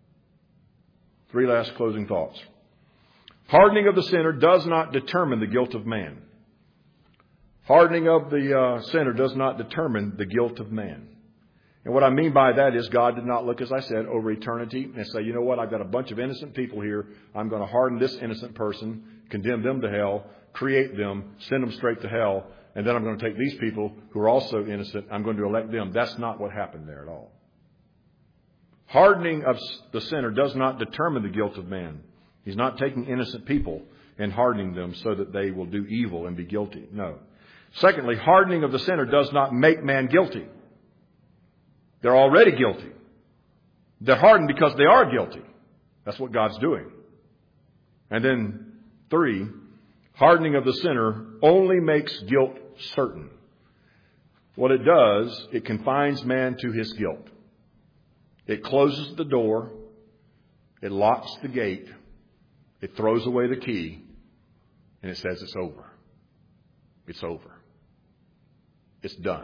[SPEAKER 1] 3 last closing thoughts. Hardening of the sinner does not determine the guilt of man. Hardening of the sinner does not determine the guilt of man. And what I mean by that is God did not look, as I said, over eternity and say, you know what, I've got a bunch of innocent people here. I'm going to harden this innocent person, condemn them to hell, create them, send them straight to hell, and then I'm going to take these people who are also innocent, I'm going to elect them. That's not what happened there at all. Hardening of the sinner does not determine the guilt of man. He's not taking innocent people and hardening them so that they will do evil and be guilty. No. Secondly, hardening of the sinner does not make man guilty. They're already guilty. They're hardened because they are guilty. That's what God's doing. And then 3, hardening of the sinner only makes guilt certain. What it does, it confines man to his guilt. It closes the door. It locks the gate. It throws away the key. And it says it's over. It's over. It's done.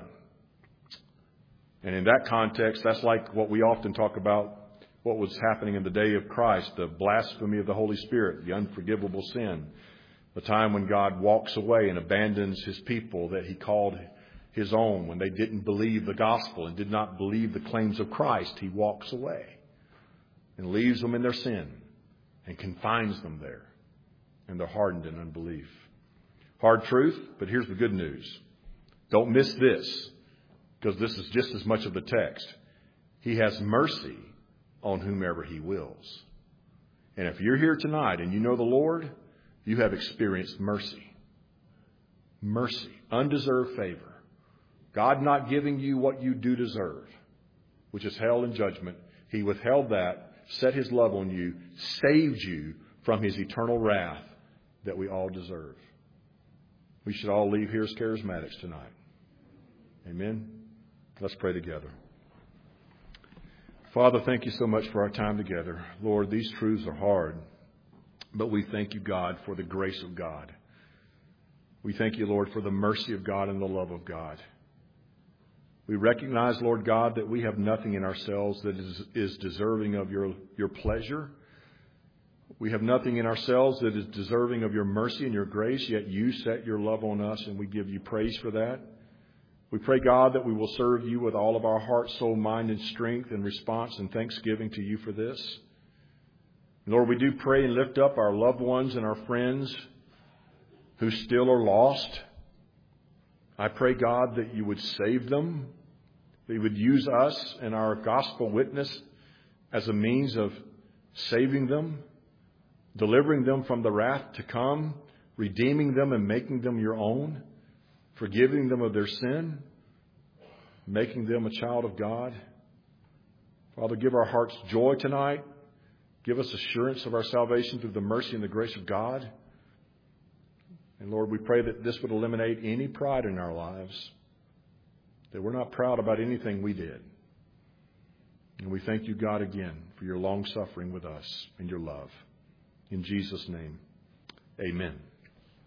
[SPEAKER 1] And in that context, that's like what we often talk about, what was happening in the day of Christ, the blasphemy of the Holy Spirit, the unforgivable sin, the time when God walks away and abandons his people that he called his own when they didn't believe the gospel and did not believe the claims of Christ. He walks away and leaves them in their sin and confines them there. And they're hardened in unbelief. Hard truth, but here's the good news. Don't miss this, because this is just as much of the text. He has mercy on whomever he wills. And if you're here tonight and you know the Lord, you have experienced mercy. Mercy. Undeserved favor. God not giving you what you do deserve, which is hell and judgment. He withheld that, set his love on you, saved you from his eternal wrath that we all deserve. We should all leave here as charismatics tonight. Amen? Let's pray together. Father, thank you so much for our time together. Lord, these truths are hard, but we thank you, God, for the grace of God. We thank you, Lord, for the mercy of God and the love of God. We recognize, Lord God, that we have nothing in ourselves that is deserving of your pleasure. We have nothing in ourselves that is deserving of your mercy and your grace, yet you set your love on us, and we give you praise for that. We pray, God, that we will serve you with all of our heart, soul, mind, and strength in response and thanksgiving to you for this. Lord, we do pray and lift up our loved ones and our friends who still are lost. I pray, God, that you would save them, that you would use us and our gospel witness as a means of saving them, delivering them from the wrath to come, redeeming them and making them your own, forgiving them of their sin, making them a child of God. Father, give our hearts joy tonight. Give us assurance of our salvation through the mercy and the grace of God. And Lord, we pray that this would eliminate any pride in our lives, that we're not proud about anything we did. And we thank you, God, again for your long suffering with us and your love. In Jesus' name, amen.